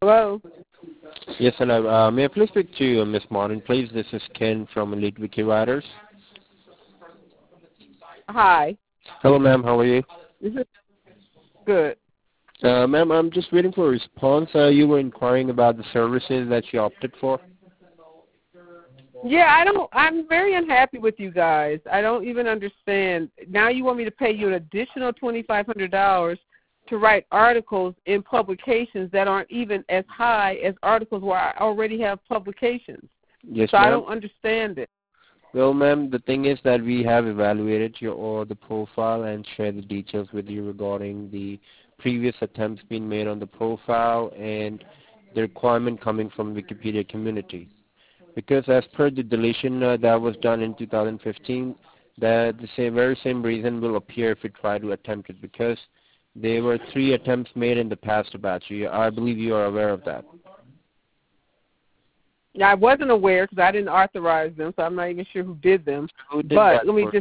Hello. Yes, hello. May I please speak to Ms. Martin, please? This is Ken from Elite Wikidata. Hi. Hello, ma'am. How are you? This is good. Ma'am, I'm just waiting for a response. You were inquiring about the services that you opted for. Yeah, I'm very unhappy with you guys. I don't even understand. Now you want me to pay you an additional $2,500 to write articles in publications that aren't even as high as articles where I already have publications. Yes, so ma'am. I don't understand it. Well, ma'am, the thing is that we have evaluated the profile and shared the details with you regarding the previous attempts being made on the profile and the requirement coming from Wikipedia community. Because as per the deletion that was done in 2015, that the very same reason will appear if we try to attempt it, because there were 3 attempts made in the past about you. I believe you are aware of that. Yeah, I wasn't aware because I didn't authorize them, so I'm not even sure who did them. Who did but that let me for just,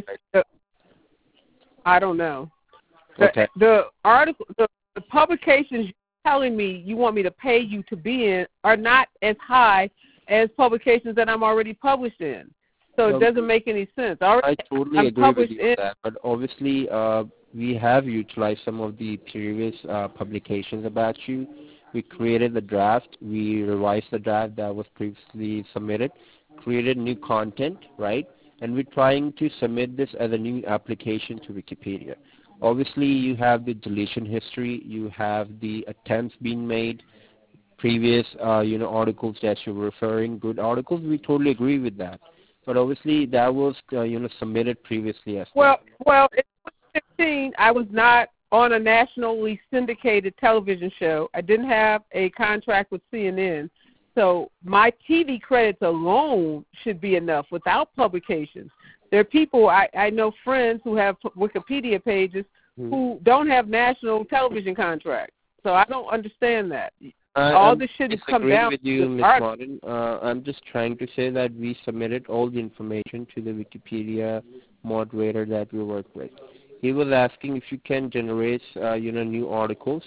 I don't know. Okay. The article, the publications you're telling me you want me to pay you to be in are not as high as publications that I'm already published in. So it doesn't make any sense. I totally agree with you on that, but obviously we have utilized some of the previous publications about you. We created the draft, we revised the draft that was previously submitted, created new content, right? And we're trying to submit this as a new application to Wikipedia. Obviously, you have the deletion history, you have the attempts being made, previous articles that you were referring, good articles. We totally agree with that. But obviously, that was submitted previously as well. Well, in 2015, I was not on a nationally syndicated television show. I didn't have a contract with CNN. So my TV credits alone should be enough without publications. There are people, I know friends who have Wikipedia pages who don't have national television contracts. So I don't understand that. All this shouldn't come down with you, Ms. Martin. I'm just trying to say that we submitted all the information to the Wikipedia moderator that we work with. He was asking if you can generate, new articles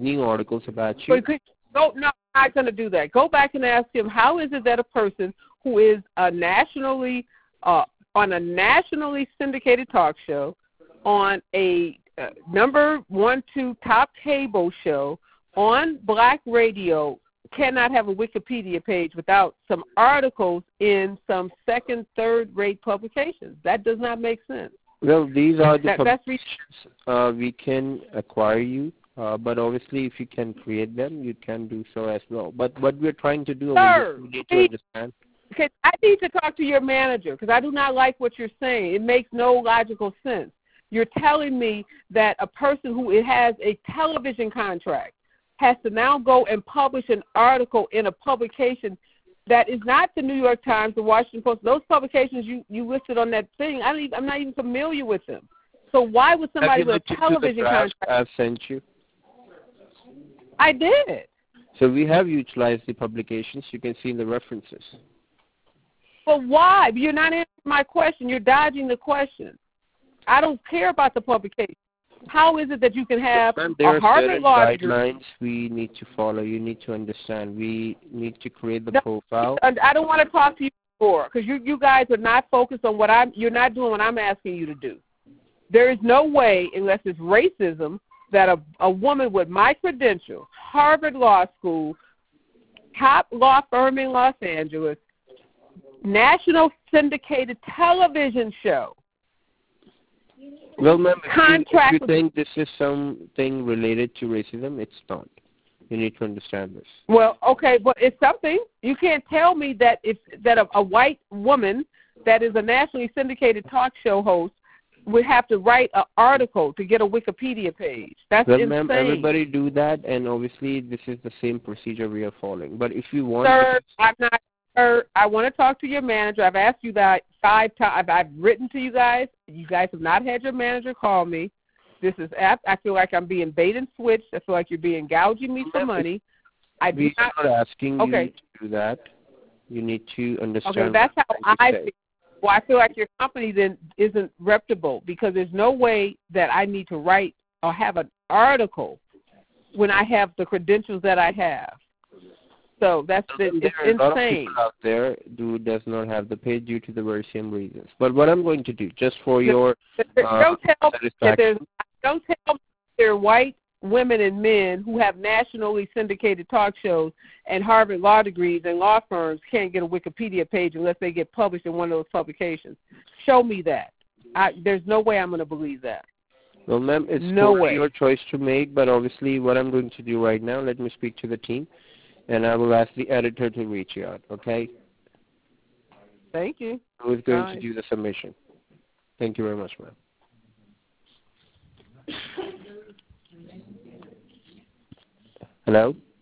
about you. No, I'm not going to do that. Go back and ask him, how is it that a person who is nationally on a nationally syndicated talk show, on a number 1, 2 top cable show, on black radio, cannot have a Wikipedia page without some articles in some second, third-rate publications? That does not make sense. Well, these are the publications we can acquire you, but obviously if you can create them, you can do so as well. But what we're trying to do, we need to understand. Okay, I need to talk to your manager because I do not like what you're saying. It makes no logical sense. You're telling me that a person who has a television contract has to now go and publish an article in a publication that is not the New York Times, the Washington Post. Those publications you listed on that thing, I'm not even familiar with them. So why would somebody with a television contract? I've sent you. I did. So we have utilized the publications. You can see in the references. But why? You're not answering my question. You're dodging the question. I don't care about the publication. How is it that you can have a Harvard Law degree? There are certain guidelines we need to follow. You need to understand. We need to create the profile. I don't want to talk to you more because you guys are not focused on you're not doing what I'm asking you to do. There is no way, unless it's racism, that a woman with my credentials, Harvard Law School, top law firm in Los Angeles, national syndicated television show. Well, ma'am, if you think this is something related to racism, it's not. You need to understand this. Well, okay, but it's something. You can't tell me that a white woman that is a nationally syndicated talk show host would have to write an article to get a Wikipedia page. That's insane. Well, ma'am, everybody do that, and obviously this is the same procedure we are following. But if you want Sir, I'm not. Sir, I want to talk to your manager. I've asked you that 5 times. I've written to you guys. You guys have not had your manager call me. This is I feel like I'm being bait and switched. I feel like you're being gouging me for money. We're not asking you to do that. You need to understand. Okay, that's how I feel. Well, I feel like your company then isn't reputable because there's no way that I need to write or have an article when I have the credentials that I have. So it's there are a lot of insane. people out there who does not have the pay due to the very same reasons. But what I'm going to do, just for your satisfaction. Don't tell me there are white women and men who have nationally syndicated talk shows and Harvard law degrees and law firms can't get a Wikipedia page unless they get published in one of those publications. Show me that. There's no way I'm going to believe that. Well, ma'am, it's totally your choice to make, but obviously what I'm going to do right now, let me speak to the team, and I will ask the editor to reach you out, okay? Thank you. Who is going to do the submission? Thank you very much, ma'am. Hello?